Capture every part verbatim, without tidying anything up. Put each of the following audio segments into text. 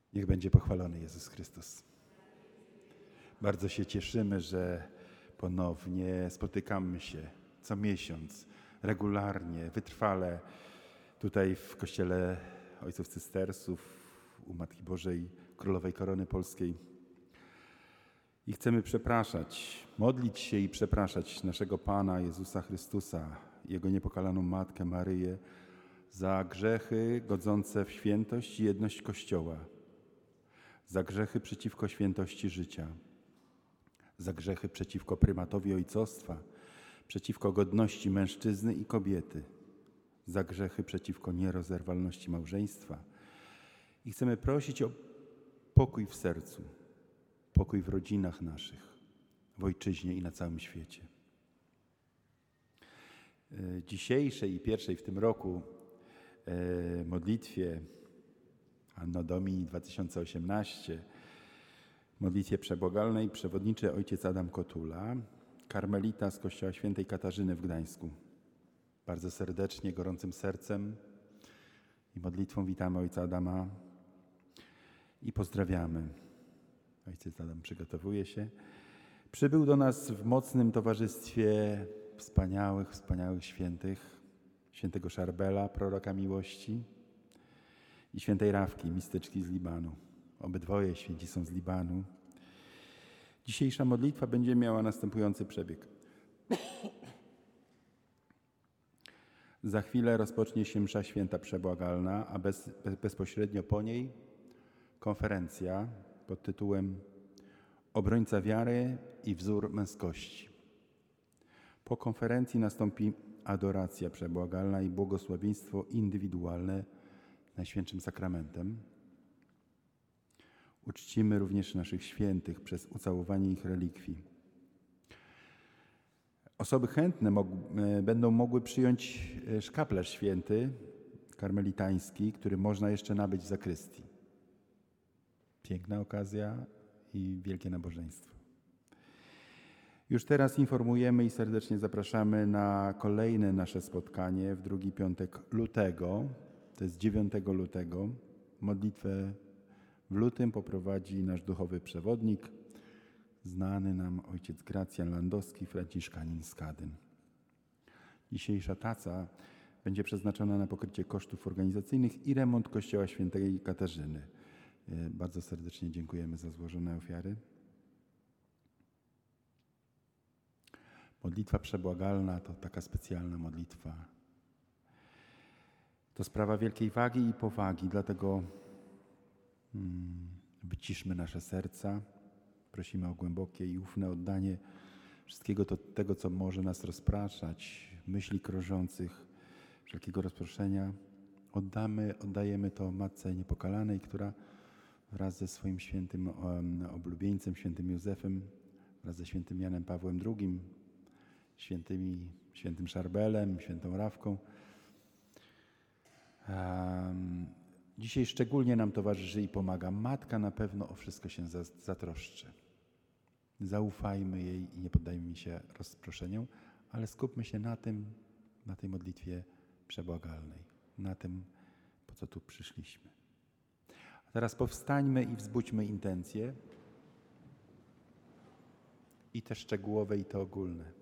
Niech będzie pochwalony Jezus Chrystus. Bardzo się cieszymy, że ponownie spotykamy się co miesiąc, regularnie, wytrwale tutaj w Kościele Ojców Cystersów u Matki Bożej Królowej Korony Polskiej. I chcemy przepraszać, modlić się i przepraszać naszego Pana Jezusa Chrystusa, Jego niepokalaną Matkę Maryję za grzechy godzące w świętość i jedność Kościoła, za grzechy przeciwko świętości życia, za grzechy przeciwko prymatowi ojcostwa, przeciwko godności mężczyzny i kobiety, za grzechy przeciwko nierozerwalności małżeństwa. I chcemy prosić o pokój w sercu, pokój w rodzinach naszych, w ojczyźnie i na całym świecie. Dzisiejszej i pierwszej w tym roku modlitwie Anno Domini dwa tysiące osiemnaście, modlitwie przebłagalnej przewodniczy ojciec Adam Kotula, karmelita z Kościoła Świętej Katarzyny w Gdańsku. Bardzo serdecznie, gorącym sercem i modlitwą witamy ojca Adama i pozdrawiamy. Ojciec Adam przygotowuje się. Przybył do nas w mocnym towarzystwie wspaniałych, wspaniałych świętych, świętego Szarbela, proroka miłości, i świętej Rawki, mistyczki z Libanu. Obydwoje święci są z Libanu. Dzisiejsza modlitwa będzie miała następujący przebieg. Za chwilę rozpocznie się msza święta przebłagalna, a bez, bezpośrednio po niej konferencja pod tytułem Obrońca wiary i wzór męskości. Po konferencji nastąpi adoracja przebłagalna i błogosławieństwo indywidualne Najświętszym Sakramentem. Uczcimy również naszych świętych przez ucałowanie ich relikwii. Osoby chętne mog- będą mogły przyjąć szkaplerz święty karmelitański, który można jeszcze nabyć w zakrystii. Piękna okazja i wielkie nabożeństwo. Już teraz informujemy i serdecznie zapraszamy na kolejne nasze spotkanie w drugi piątek lutego. To jest dziewiątego lutego. Modlitwę w lutym poprowadzi nasz duchowy przewodnik, znany nam ojciec Gracjan Landowski, franciszkanin z Kadyn. Dzisiejsza taca będzie przeznaczona na pokrycie kosztów organizacyjnych i remont Kościoła Świętej Katarzyny. Bardzo serdecznie dziękujemy za złożone ofiary. Modlitwa przebłagalna to taka specjalna modlitwa. To sprawa wielkiej wagi i powagi, dlatego hmm, wyciszmy nasze serca. Prosimy o głębokie i ufne oddanie wszystkiego to, tego, co może nas rozpraszać, myśli krążących, wszelkiego rozproszenia. Oddamy, oddajemy to Matce Niepokalanej, która wraz ze swoim świętym um, oblubieńcem, świętym Józefem, wraz ze świętym Janem Pawłem drugim, świętymi, świętym Szarbelem, świętą Rawką, Um, dzisiaj szczególnie nam towarzyszy i pomaga. Matka na pewno o wszystko się zatroszczy. Zaufajmy jej i nie poddajmy się rozproszeniom, ale skupmy się na tym, na tej modlitwie przebłagalnej, na tym, po co tu przyszliśmy. A teraz powstańmy i wzbudźmy intencje, i te szczegółowe, i te ogólne.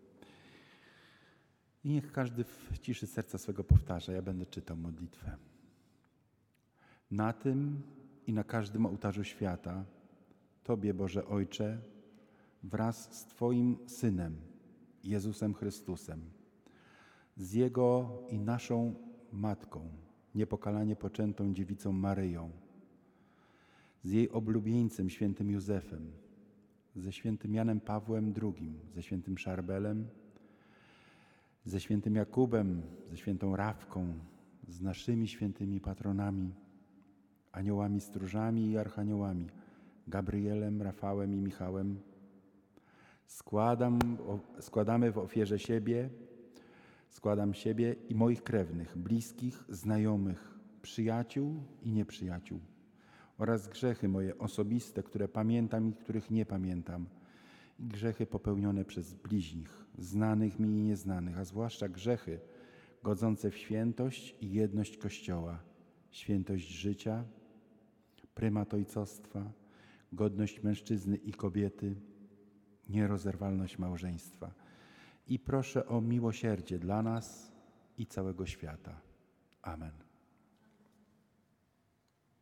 I niech każdy w ciszy serca swego powtarza. Ja będę czytał modlitwę. Na tym i na każdym ołtarzu świata Tobie, Boże Ojcze, wraz z Twoim Synem, Jezusem Chrystusem, z Jego i naszą Matką, niepokalanie poczętą dziewicą Maryją, z jej oblubieńcem, świętym Józefem, ze świętym Janem Pawłem drugim, ze świętym Szarbelem, ze świętym Jakubem, ze świętą Rawką, z naszymi świętymi patronami, aniołami stróżami i archaniołami, Gabrielem, Rafałem i Michałem. Składam, składamy w ofierze siebie, składam siebie i moich krewnych, bliskich, znajomych, przyjaciół i nieprzyjaciół oraz grzechy moje osobiste, które pamiętam i których nie pamiętam, i grzechy popełnione przez bliźnich, znanych mi i nieznanych, a zwłaszcza grzechy godzące w świętość i jedność Kościoła, świętość życia, prymat ojcostwa, godność mężczyzny i kobiety, nierozerwalność małżeństwa. I proszę o miłosierdzie dla nas i całego świata. Amen.